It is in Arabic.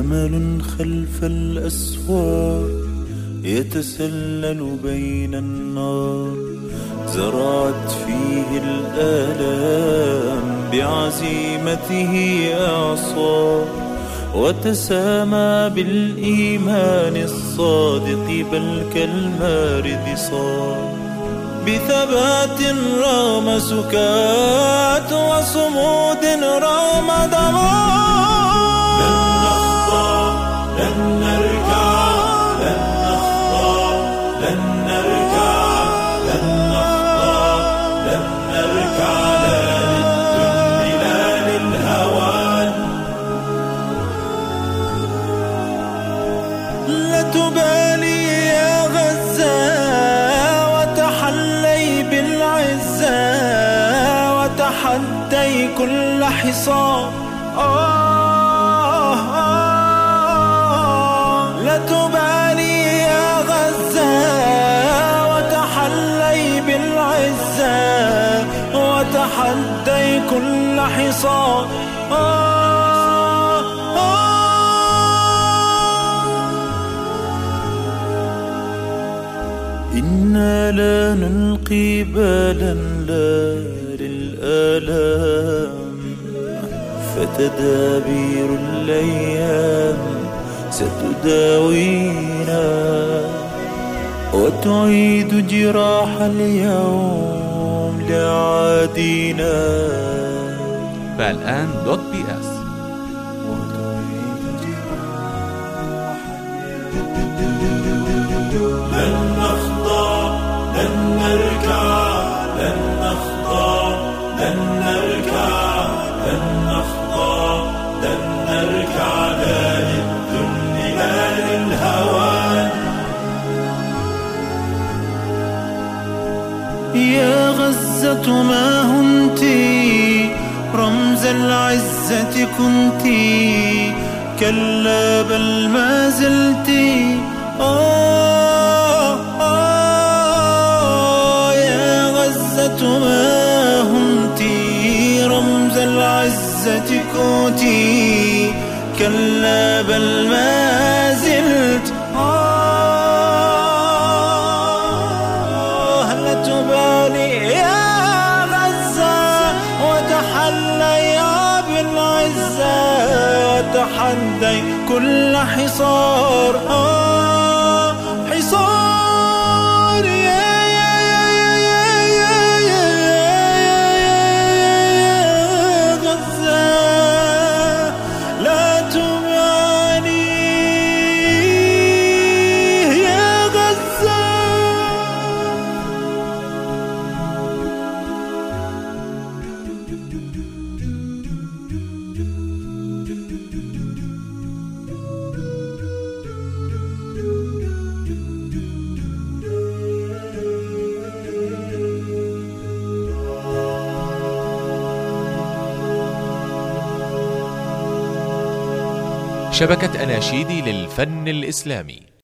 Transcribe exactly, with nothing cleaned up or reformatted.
أمل خلف الأسوار يتسلل بين النار، زرعت فيه الآلام بعزيمته إعصار، وتسامى بالإيمان الصادق بل كالمارد صار، بثبات رغم سكات وصمود رغم دمار. لن نخضع لن نركع لن نخضع لن نركع لن نخضع لن نركع لا للذل لا للهوان. لا تبالي يا غزة وتحلي بالعزة وتحدي كل حصار. آه آه لا تبالي يا غزة وتحلي بالعزة وتحدي كل حصار. آه آه إنا لا نلقي بالا لا للآلام، فتدابير الأيام ستداوينا وتعيد جراح اليوم لعادينا. فالآن دوت بي اس. لن نخضع لن نركع لن نخضع لن نركع لن نخضع لن نركع لا للذل لا للهوان. يا غزة ما هنتي رمز العزة كنتي، كلا بل ما زلتي. آه آه يا غزة ما هنتي رمز العزة كنتي، كلا بل ما زلت. آه لا تبالي يا غزة وتحلي بالعزة وتحدي كل حصار. آه حصار يا يا يا يا يا يا يا غزة لا تبالي يا غزة. شبكة أناشيدي للفن الإسلامي.